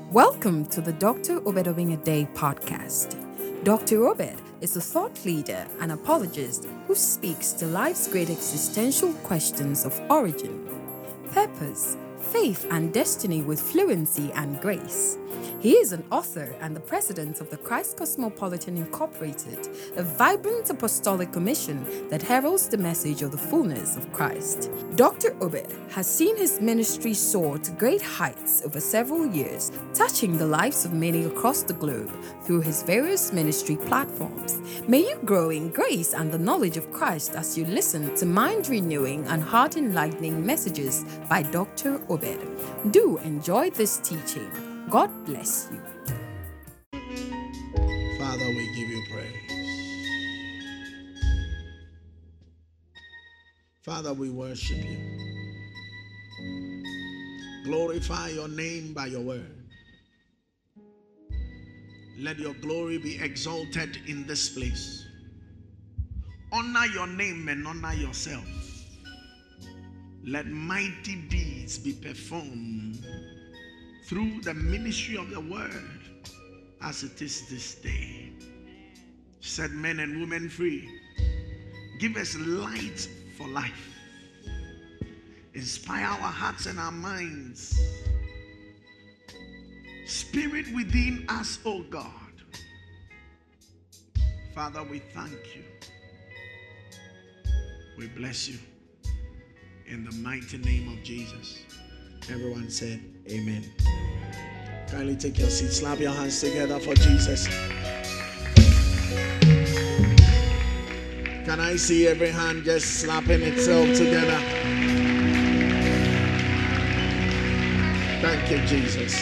Welcome to the Dr. Obed Owinade podcast. Dr. Obed is a thought leader and apologist who speaks to life's great existential questions of origin, purpose, faith, and destiny with fluency and grace. He is an author and the president of the Christ Cosmopolitan Incorporated, a vibrant apostolic commission that heralds the message of the fullness of Christ. Dr. Obed has seen his ministry soar to great heights over several years, touching the lives of many across the globe through his various ministry platforms. May you grow in grace and the knowledge of Christ as you listen to mind-renewing and heart-enlightening messages by Dr. Obed. Do enjoy this teaching. God bless you. Father, we give you praise. Father, we worship you. Glorify your name by your word. Let your glory be exalted in this place. Honor your name and honor yourself. Let mighty deeds be performed through the ministry of the word as it is this day. Set men and women free. Give us light for life. Inspire our hearts and our minds. Spirit within us, O God. Father, we thank you. We bless you. In the mighty name of Jesus. Everyone said, amen. Kindly take your seat. Slap your hands together for Jesus. Can I see every hand just slapping itself together? Thank you, Jesus.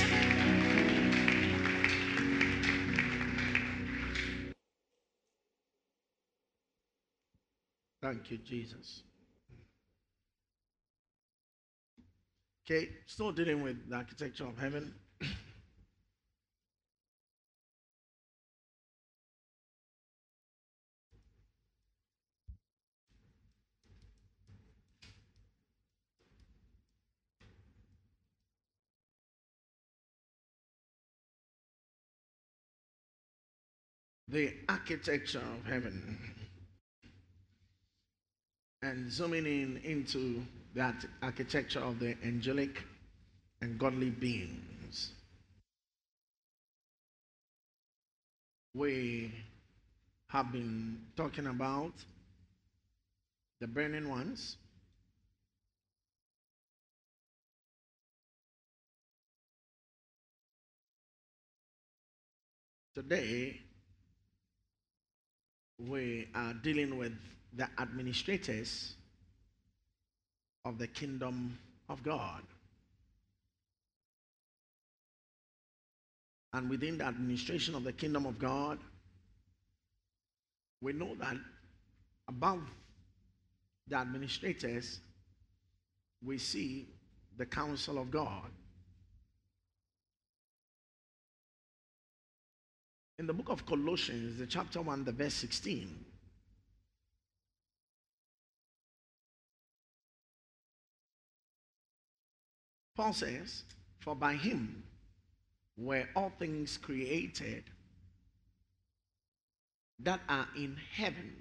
Thank you, Jesus. Okay, still dealing with the architecture of heaven. The architecture of heaven. And zooming in into that architecture of the angelic and godly beings. We have been talking about the burning ones. Today, we are dealing with the administrators of the kingdom of God. And within the administration of the kingdom of God, we know that above the administrators, we see the counsel of God. In the book of Colossians, the chapter 1, the verse 16, Paul says, for by him were all things created that are in heaven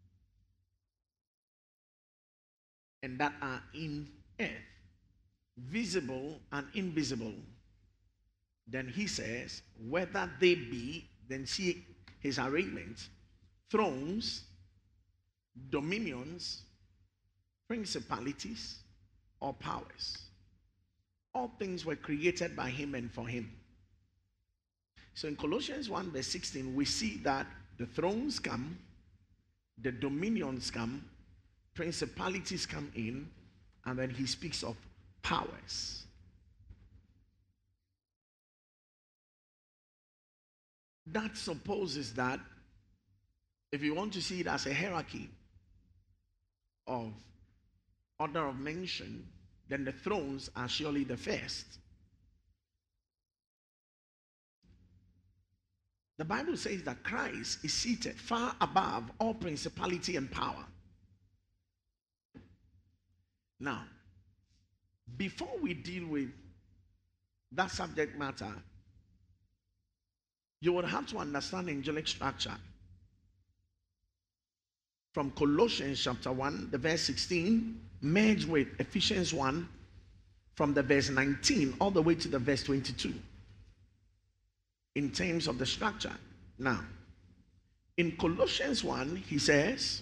and that are in earth, visible and invisible. Then he says, whether they be, then see his arrangement, thrones, dominions, principalities, or powers. All things were created by him and for him. So in Colossians 1 verse 16, we see that the thrones come, the dominions come, principalities come in, and then he speaks of powers. That supposes that if you want to see it as a hierarchy of order of mention, then the thrones are surely the first. The Bible says that Christ is seated far above all principality and power. Now, before we deal with that subject matter, you would have to understand angelic structure. From Colossians chapter 1, the verse 16, merge with Ephesians 1, from the verse 19 all the way to the verse 22, in terms of the structure. Now, in Colossians 1, he says,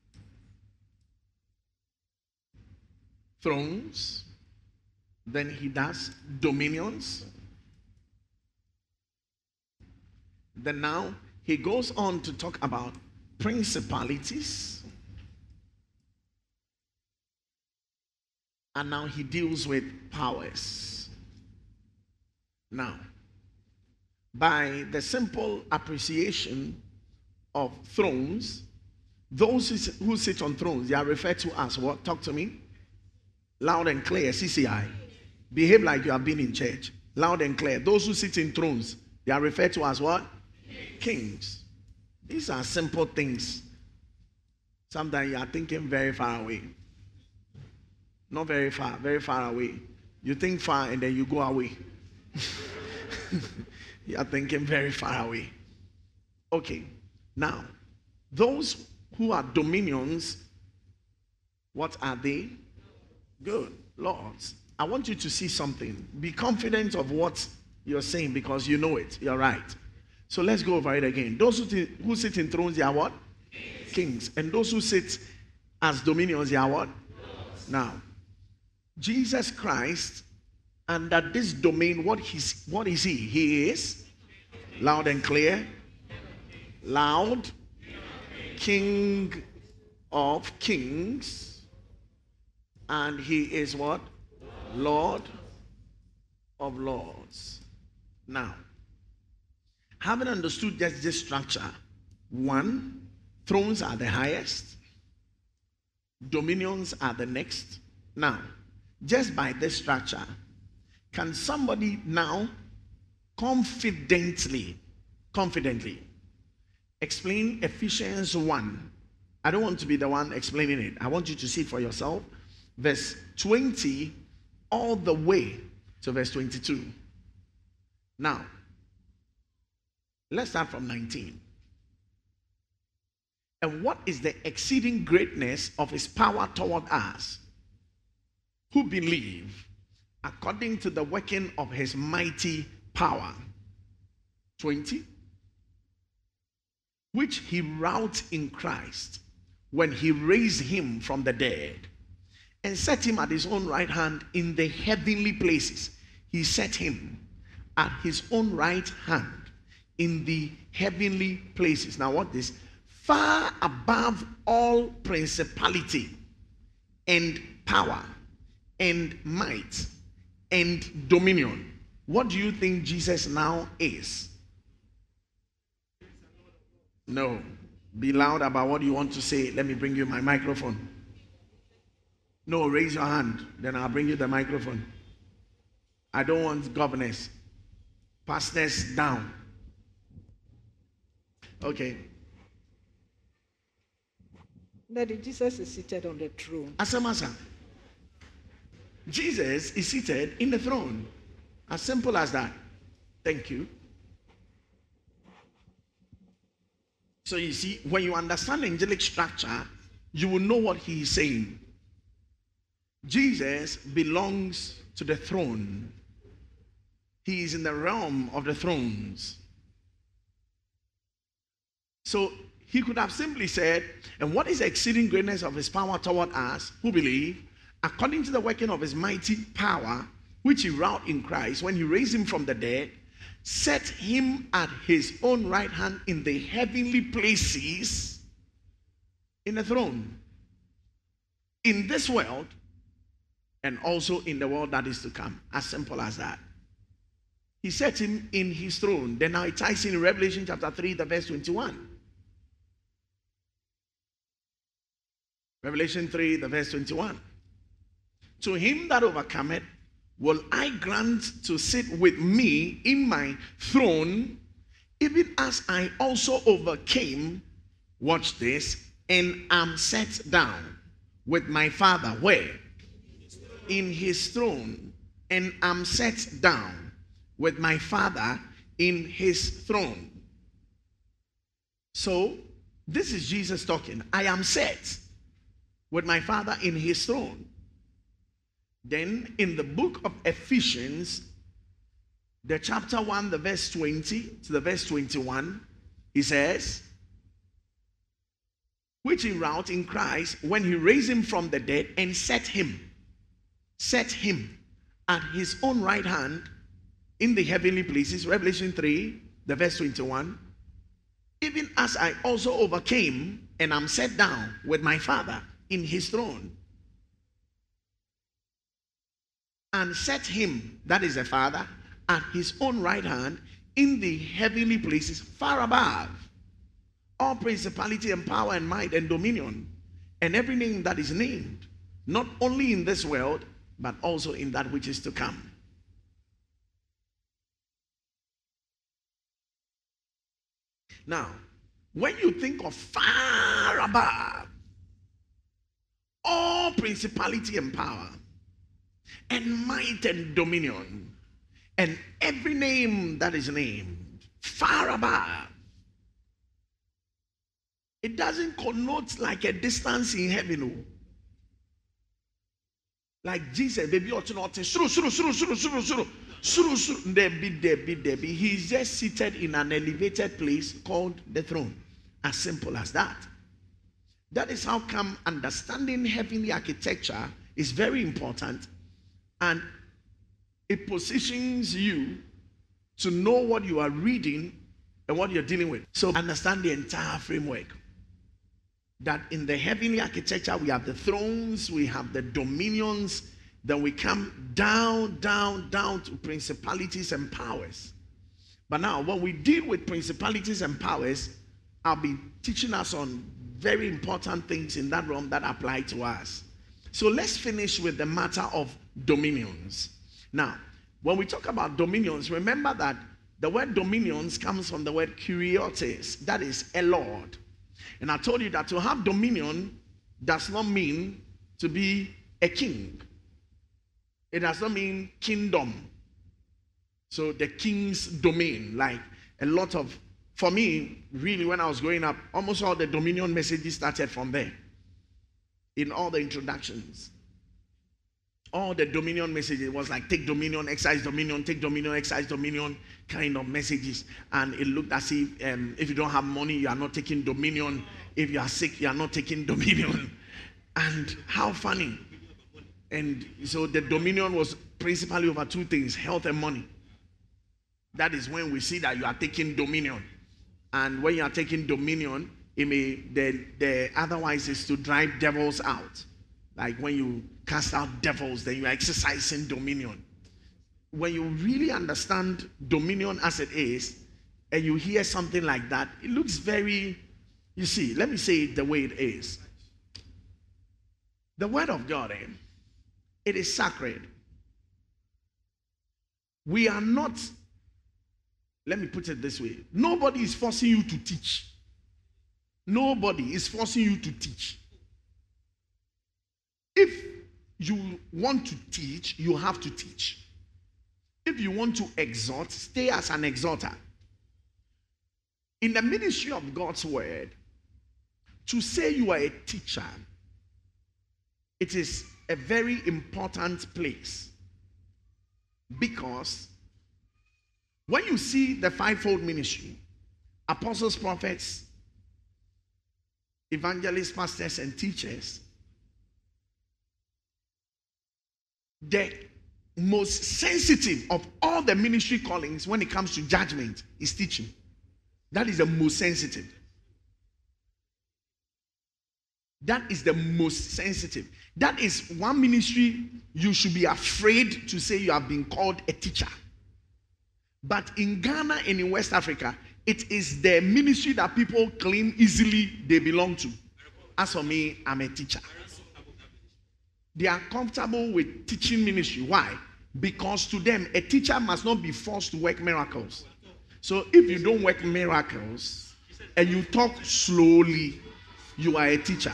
thrones, then he does dominions. Then now he goes on to talk about principalities. And now he deals with powers. Now, by the simple appreciation of thrones, those who sit on thrones, they are referred to as what? Talk to me. Loud and clear, CCI. Behave like you have been in church. Loud and clear. Those who sit in thrones, they are referred to as what? Kings. These are simple things. Sometimes you are thinking very far away. Not very far away. You think far and then you go away. You are thinking very far away. Okay. Now, those who are dominions, what are they? Good. Lords. I want you to see something. Be confident of what you're saying because you know it. You're right. So let's go over it again. Those who sit in thrones, they are what? Kings. And those who sit as dominions, they are what? Lords. Now, Jesus Christ, under this domain, what is he? He is loud and clear. Loud. King of kings. And he is what? Lord of lords. Now, having understood just this structure, one, thrones are the highest, dominions are the next. Now, just by this structure, can somebody now confidently explain Ephesians 1? I don't want to be the one explaining it. I want you to see it for yourself. Verse 20 all the way to verse 22. Now, let's start from 19. And what is the exceeding greatness of his power toward us who believe, according to the working of his mighty power? 20. Which he wrought in Christ when he raised him from the dead and set him at his own right hand in the heavenly places. He set him at his own right hand in the heavenly places. Now what this? Far above all principality and power and might and dominion. What do you think Jesus now is? No. Be loud about what you want to say. Let me bring you my microphone. No, raise your hand. Then I'll bring you the microphone. I don't want governors. Pastors down. Okay. Daddy, Jesus is seated on the throne. Asamasa. Jesus is seated in the throne. As simple as that. Thank you. So you see, when you understand angelic structure, you will know what he is saying. Jesus belongs to the throne. He is in the realm of the thrones. So he could have simply said, and what is the exceeding greatness of his power toward us who believe, according to the working of his mighty power, which he wrought in Christ when he raised him from the dead, set him at his own right hand in the heavenly places in the throne, in this world, and also in the world that is to come. As simple as that. He set him in his throne. Then now it ties in Revelation chapter 3, the verse 21. Revelation 3, the verse 21. To him that overcometh will I grant to sit with me in my throne, even as I also overcame, watch this, and am set down with my Father. Where? In his throne. And am set down with my Father in his throne. So, this is Jesus talking. I am set with my Father in his throne. Then, in the book of Ephesians, the chapter 1, the verse 20 to the verse 21, he says, which he wrought in Christ when he raised him from the dead and set him at his own right hand in the heavenly places. Revelation 3, the verse 21. Even as I also overcame and am set down with my Father in his throne, and set him, that is the Father, at his own right hand in the heavenly places far above all principality and power and might and dominion and every name that is named, not only in this world but also in that which is to come. Now, when you think of far above all principality and power and might and dominion and every name that is named, far above, it doesn't connote like a distance in heaven. Like Jesus, baby, ought to not say, Debbie. He's just seated in an elevated place called the throne. As simple as that. That is how come understanding heavenly architecture is very important, and it positions you to know what you are reading and what you're dealing with. So understand the entire framework. That in the heavenly architecture, we have the thrones, we have the dominions, then we come down to principalities and powers. But now, when we deal with principalities and powers, I'll be teaching us on very important things in that realm that apply to us. So let's finish with the matter of dominions. Now, when we talk about dominions, remember that the word dominions comes from the word kuriotes, that is a lord. And I told you that to have dominion does not mean to be a king. It does not mean kingdom. So the king's domain, like a lot of, for me, really when I was growing up, almost all the dominion messages started from there. In all the introductions. All the dominion messages was like take dominion, exercise dominion, take dominion, exercise dominion kind of messages. And it looked as if you don't have money, you are not taking dominion. If you are sick, you are not taking dominion. And how funny. And so the dominion was principally over two things, health and money. That is when we see that you are taking dominion. And when you are taking dominion, it may the otherwise is to drive devils out. Like when you cast out devils, then you are exercising dominion. When you really understand dominion as it is, and you hear something like that, it looks very, you see, let me say it the way it is. The word of God, it is sacred. We are not, let me put it this way, nobody is forcing you to teach. Nobody is forcing you to teach. If you want to teach, you have to teach. If you want to exhort, stay as an exhorter. In the ministry of God's word, to say you are a teacher, it is a very important place. Because when you see the fivefold ministry, apostles, prophets, evangelists, pastors, and teachers, the most sensitive of all the ministry callings when it comes to judgment is teaching. That is the most sensitive. That is the most sensitive. That is one ministry you should be afraid to say you have been called a teacher. But in Ghana and in West Africa, it is the ministry that people claim easily they belong to. As for me, I'm a teacher. They are comfortable with teaching ministry. Why? Because to them, a teacher must not be forced to work miracles. So if you don't work miracles and you talk slowly, you are a teacher.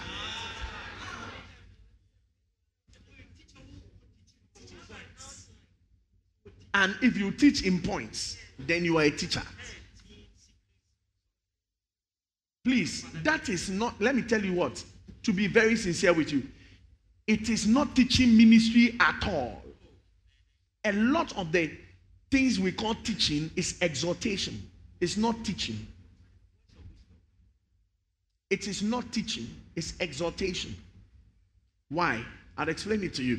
And if you teach in points, then you are a teacher. Please, that is not, let me tell you what, to be very sincere with you, it is not teaching ministry at all. A lot of the things we call teaching is exhortation. It's not teaching. It is not teaching, it's exhortation. Why? I'll explain it to you.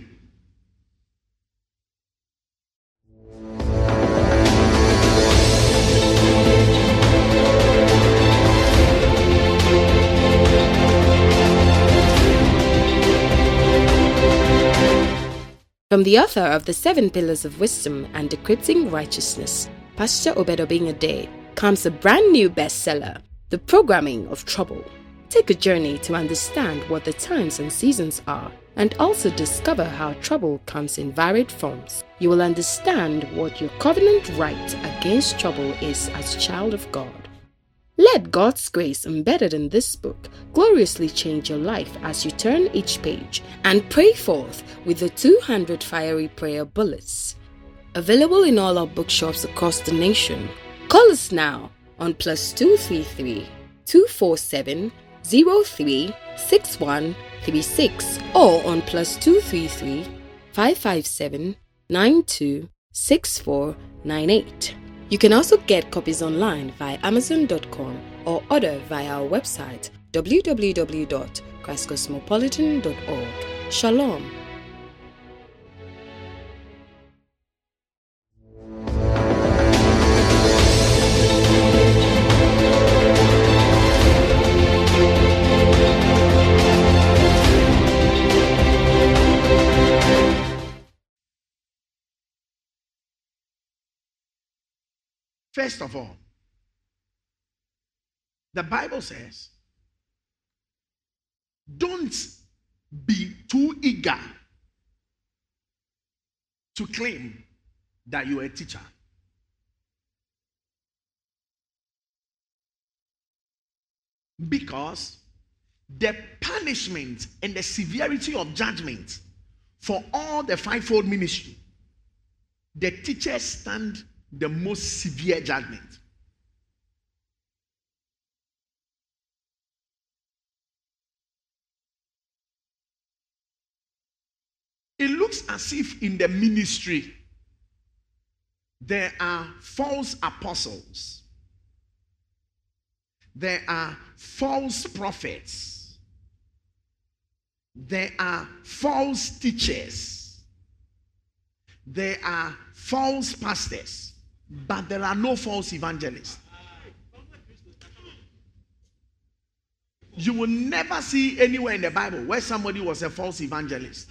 From the author of The 7 Pillars of Wisdom and Decrypting Righteousness, Pastor Obed Obing-Adeh, comes a brand new bestseller, The Programming of Trouble. Take a journey to understand what the times and seasons are, and also discover how trouble comes in varied forms. You will understand what your covenant right against trouble is as a child of God. Let God's grace embedded in this book gloriously change your life as you turn each page and pray forth with the 200 fiery prayer bullets. Available in all our bookshops across the nation. Call us now on +233 247 036136 or on +233 557 926498. You can also get copies online via Amazon.com or order via our website www.christcosmopolitan.org. Shalom. First of all, the Bible says, don't be too eager to claim that you are a teacher. Because the punishment and the severity of judgment for all the fivefold ministry, the teachers stand the most severe judgment. It looks as if in the ministry there are false apostles, there are false prophets, there are false teachers, there are false pastors, but there are no false evangelists. You will never see anywhere in the Bible where somebody was a false evangelist.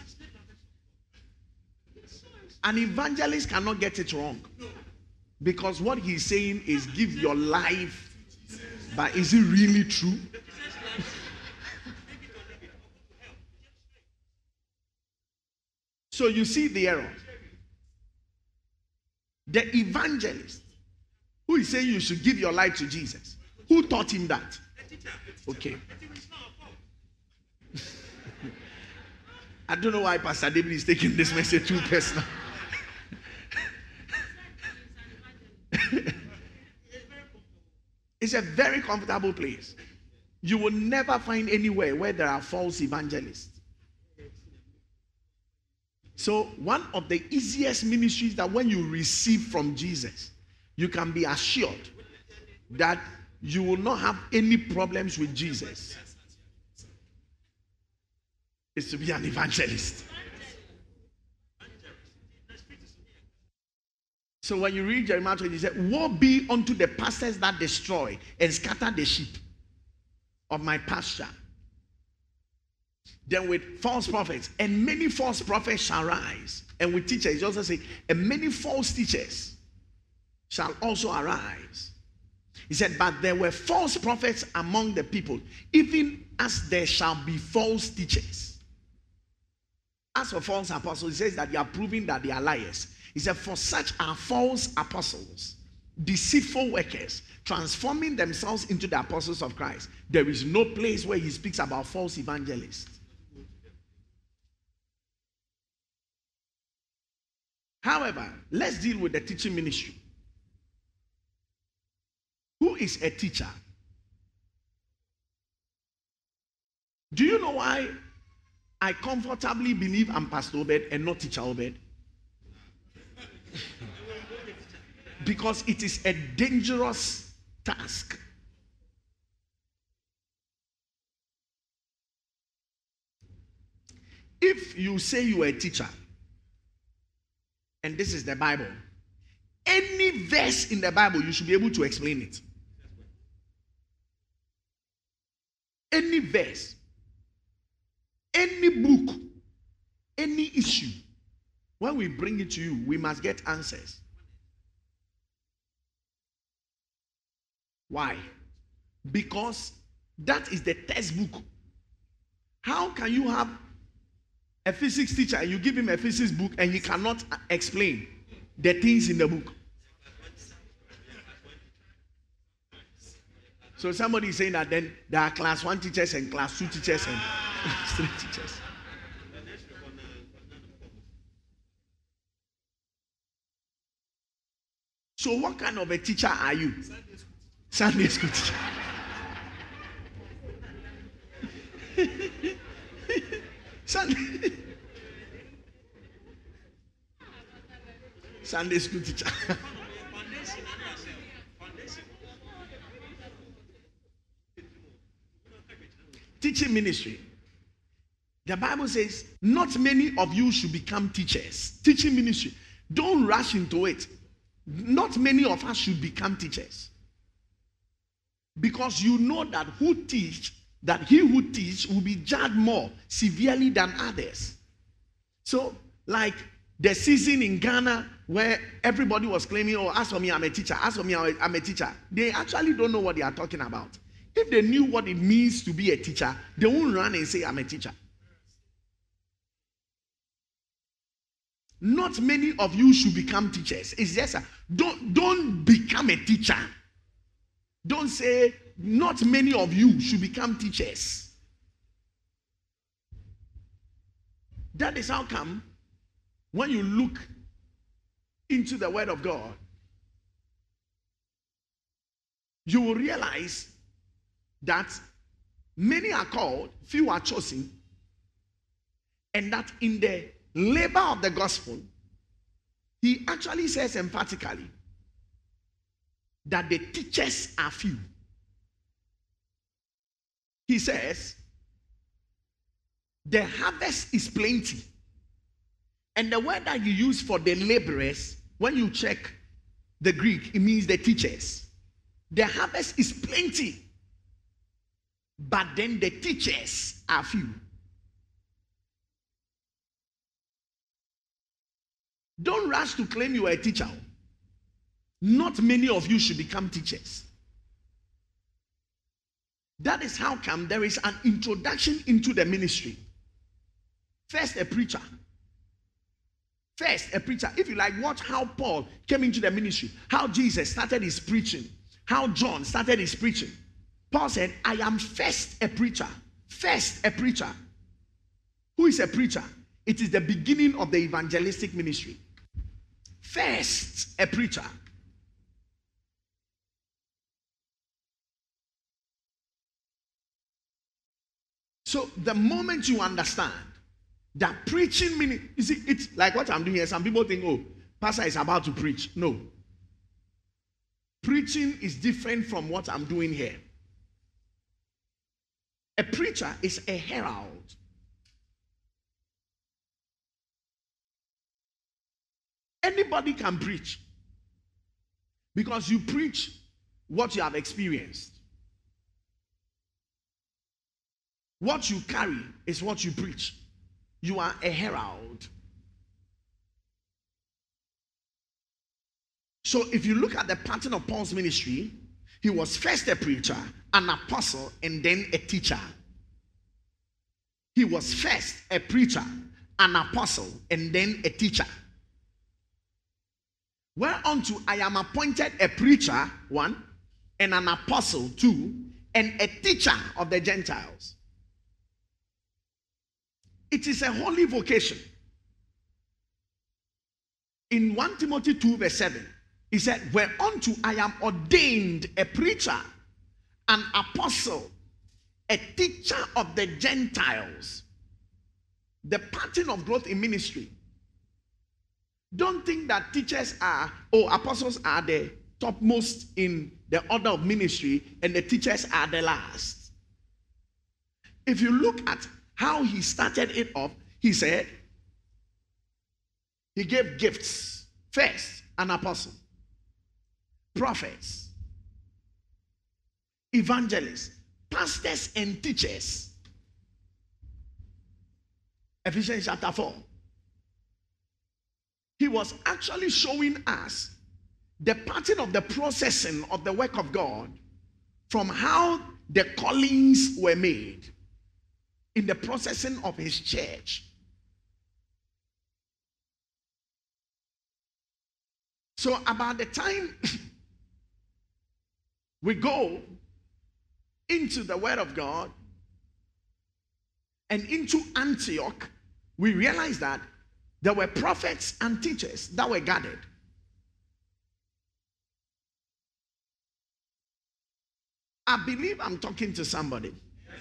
An evangelist cannot get it wrong, because what he's saying is give your life, but is it really true? So you see the error. The evangelist who is saying you should give your life to Jesus, who taught him that? Okay. I don't know why Pastor David is taking this message too personal. It's a very comfortable place. You will never find anywhere where there are false evangelists. So one of the easiest ministries that when you receive from Jesus, you can be assured that you will not have any problems with Jesus, is to be an evangelist. So when you read Jeremiah 20, he said, woe be unto the pastors that destroy and scatter the sheep of my pasture. Then with false prophets, and many false prophets shall rise. And with teachers, he also say, and many false teachers shall also arise. He said, but there were false prophets among the people, even as there shall be false teachers. As for false apostles, he says that they are proving that they are liars. He said, for such are false apostles, deceitful workers, transforming themselves into the apostles of Christ. There is no place where he speaks about false evangelists. However, let's deal with the teaching ministry. who is a teacher? Do you know why I comfortably believe I'm Pastor Obed and not Teacher Obed? Because it is a dangerous task. If you say you are a teacher, and this is the Bible, any verse in the Bible, you should be able to explain it. Any verse, any book, any issue, when we bring it to you, we must get answers. Why? Because that is the textbook. How can you have a physics teacher and you give him a physics book and he cannot explain the things in the book? So somebody is saying that then there are class 1 teachers and class 2 teachers and class 3 teachers. So what kind of a teacher are you? Sunday school teacher. Sunday school teacher. Teaching ministry. The Bible says, not many of you should become teachers. Teaching ministry. Don't rush into it. Not many of us should become teachers. Because you know that he who teach will be judged more severely than others. So, like the season in Ghana where everybody was claiming, oh, as for me, I'm a teacher. As for me, I'm a teacher. They actually don't know what they are talking about. If they knew what it means to be a teacher, they won't run and say, I'm a teacher. Not many of you should become teachers. It's just don't become a teacher. Don't say, not many of you should become teachers. That is how come when you look into the Word of God, you will realize that many are called, few are chosen, and that in the labor of the gospel, he actually says emphatically that the teachers are few. He says, the harvest is plenty. And the word that you use for the laborers, when you check the Greek, it means the teachers. The harvest is plenty, but then the teachers are few. Don't rush to claim you are a teacher. Not many of you should become teachers. That is how come there is an introduction into the ministry. First, a preacher. First, a preacher. If you like, watch how Paul came into the ministry, how Jesus started his preaching, how John started his preaching. Paul said, I am first a preacher. First, a preacher. Who is a preacher? It is the beginning of the evangelistic ministry. First, a preacher. So the moment you understand that preaching meaning, you see, it's like what I'm doing here. Some people think, oh, pastor is about to preach. No. Preaching is different from what I'm doing here. A preacher is a herald. Anybody can preach because you preach what you have experienced. What you carry is what you preach. You are a herald. So if you look at the pattern of Paul's ministry, he was first a preacher, an apostle, and then a teacher. He was first a preacher, an apostle, and then a teacher. Whereunto I am appointed a preacher, 1, and an apostle, 2, and a teacher of the Gentiles. It is a holy vocation. In 1 Timothy 2 verse 7, He said, whereunto I am ordained a preacher, an apostle, a teacher of the Gentiles. The pattern of growth in ministry. Don't think that teachers apostles are the topmost in the order of ministry and the teachers are the last. If you look at how he started it off, he said, he gave gifts. First, an apostle, prophets, evangelists, pastors, and teachers. Ephesians chapter 4. He was actually showing us the pattern of the processing of the work of God from how the callings were made in the processing of his church. So about the time we go into the Word of God and into Antioch, we realize that there were prophets and teachers that were gathered. I believe I'm talking to somebody.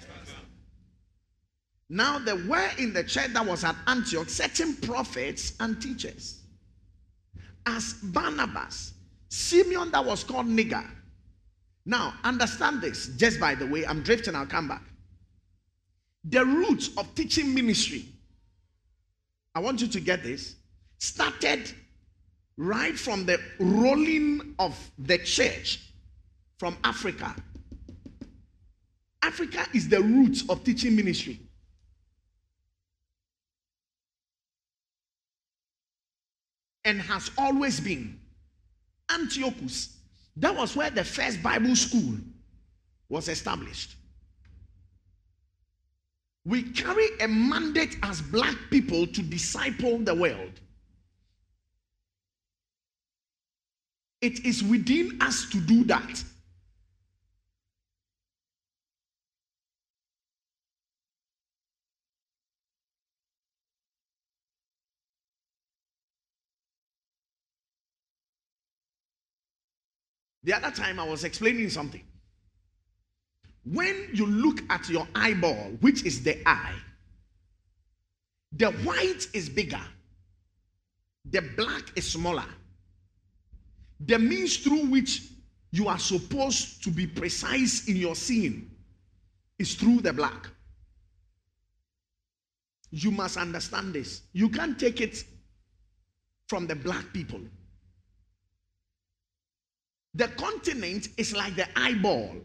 Now there were in the church that was at Antioch certain prophets and teachers. As Barnabas, Simeon that was called Niger. Now understand this, just by the way, I'm drifting, I'll come back. The roots of teaching ministry, I want you to get this, started right from the rolling of the church from Africa. Africa is the roots of teaching ministry. And has always been. Antiochus, that was where the first Bible school was established. We carry a mandate as black people to disciple the world. It is within us to do that. The other time I was explaining something. When you look at your eyeball, which is the eye, the white is bigger, the black is smaller. The means through which you are supposed to be precise in your seeing is through the black. You must understand this. You can't take it from the black people. The continent is like the eyeball.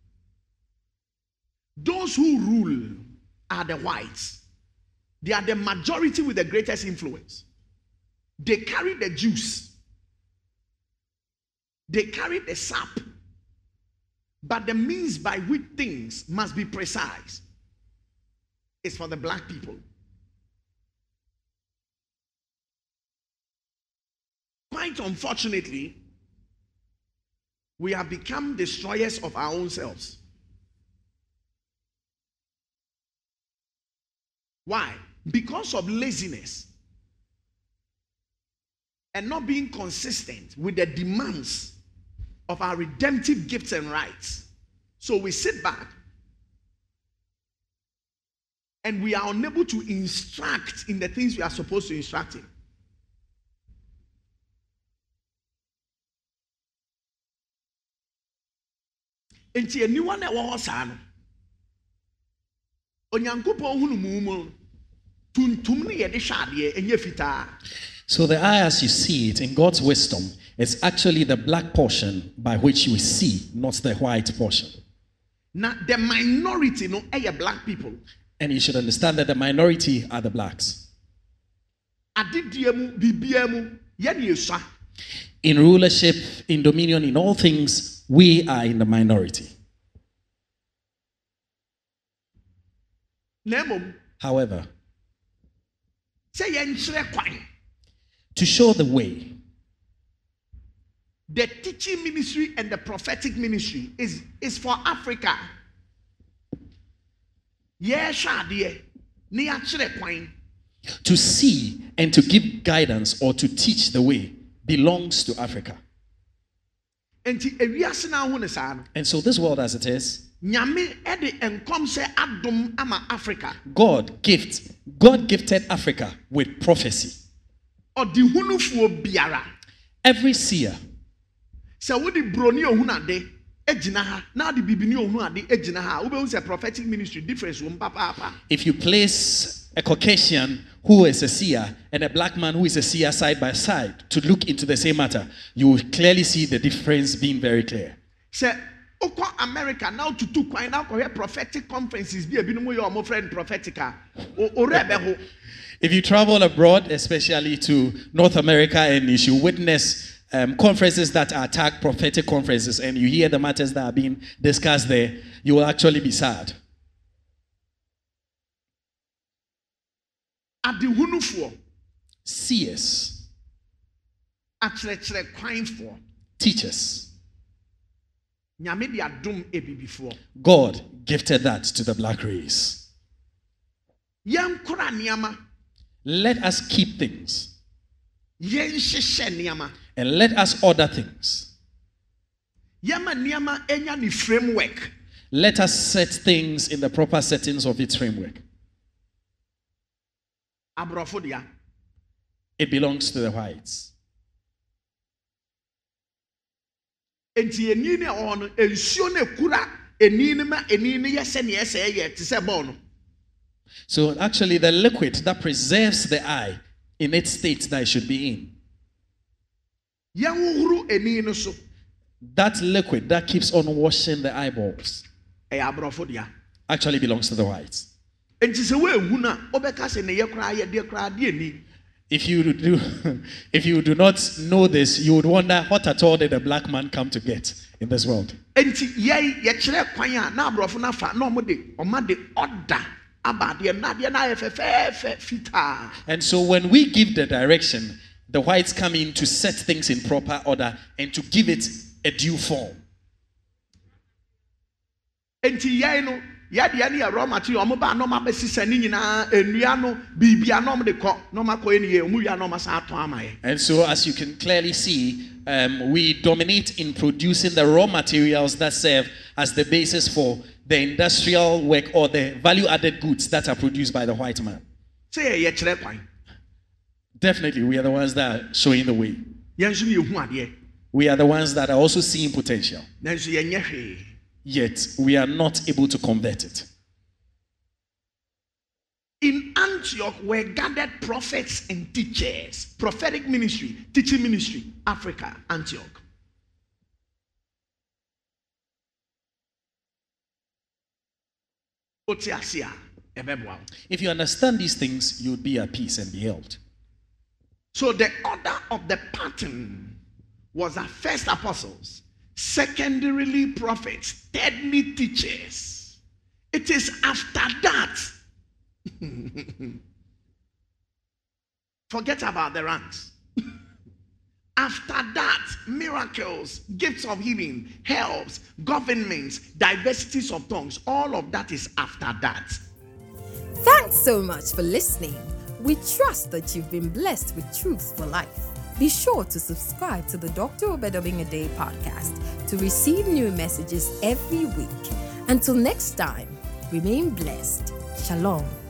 Those who rule are the whites. They are the majority with the greatest influence. They carry the juice. They carry the sap. But the means by which things must be precise is for the black people. Quite unfortunately, we have become destroyers of our own selves. Why? Because of laziness and not being consistent with the demands of our redemptive gifts and rights. So we sit back and we are unable to instruct in the things we are supposed to instruct in. Enti eniwa na ewo saa no onyankopon hunu mu tuntum ne ye de hwade enye fitaa. So the eye as you see it in God's wisdom is actually the black portion by which we see, not the white portion. Now the minority no eye black people. And you should understand that the minority are the blacks. Adediemu bibiemu ye ne esua. In rulership, in dominion, in all things, we are in the minority. However, to show the way, the teaching ministry and the prophetic ministry is for Africa. To see and to give guidance or to teach the way belongs to Africa. Enti ewiase na ho ne saa no. And so this world as it is, Nyame ede enkom se adom ama Africa. God gifted Africa with prophecy. Odi hunufuo biara. Every seer, Se wo di broni ohun ade ejina ha, na di bibini ohun ade ejina ha. Wo be hu se prophetic ministry difference wo papa. if you place a Caucasian who is a seer and a black man who is a seer side by side to look into the same matter, you will clearly see the difference being very clear. Se Oko America now to two kwai now ko prophetic conferences bi ebinom yo omo friend prophetica o rebe ho. If you travel abroad, especially to North America, and you should witness conferences that are tagged prophetic conferences, and you hear the matters that are being discussed there, you will actually be sad. Adehunufuo, Seers, akyerɛkyerɛ kwanfoɔ, teachers, nyame de adom ebibifoɔ. God gifted that to the black race. Yɛnkora nneɛma, Let us keep things yɛnhyehyɛ nneɛma. and let us order things. Yɛma nneɛma enya ne framework. Let us set things in the proper settings of its framework. Aborɔfo dea, It belongs to the whites. enti eni ne ɔwɔ no nsuo ne kura eni ne ma eni ne yɛ sɛnea ɛsɛ yɛ te sɛ bɔɔl no. So actually the liquid that preserves the eye in its state that it should be in, Yɛnhohoro eni no so, that liquid that keeps on washing the eyeballs, ɛyɛ aborɔfo dea. actually belongs to the whites. Enti sɛ woehu na wobɛka sɛ ne yɛ koraa yɛ deɛ koraa deɛ ni. If you do not know this, you would wonder what at all did a black man come to get in this world. Enti yɛkyerɛ kwan a na aborɔfo no afa na ɔma de ɔda aba deɛ na deɛ na ayɛ fɛfɛɛfɛ fitaa. And so when we give the direction, the whites come in to set things in proper order and to give it a due form. Enti yɛn no yɛdeɛ ne yɛ raw material ɔmo ba na ɔma bɛsisa ne nyinaa nnua no biribia na ɔmo de kɔ na ɔma kɔ ne yɛ ɔmo wia na ɔma sa atɔ ama yɛ. And so as you can clearly see, we dominate in producing the raw materials that serve as the basis for the industrial work or the value-added goods that are produced by the white man. Sɛ yɛkyerɛ kwan. Definitely, we are the ones that are showing the way. Yɛn nso ne yɛhu adeɛ. We are the ones that are also seeing potential. Nanso yɛnyɛ hwee. Yet, we are not able to convert it. In Antioch were gathered prophets and teachers. Prophetic ministry, teaching ministry, Africa, Antioch. If you understand these things, you would be at peace and be helped. So the order of the pattern was that first apostles, secondarily prophets, thirdly teachers. It is after that. Forget about the ranks. After that, miracles, gifts of healing, helps, governments, diversities of tongues, all of that is after that. Thanks so much for listening. We trust that you've been blessed with truth for life. Be sure to subscribe to the Dr. Obedobing a Day podcast to receive new messages every week. Until next time, remain blessed. Shalom.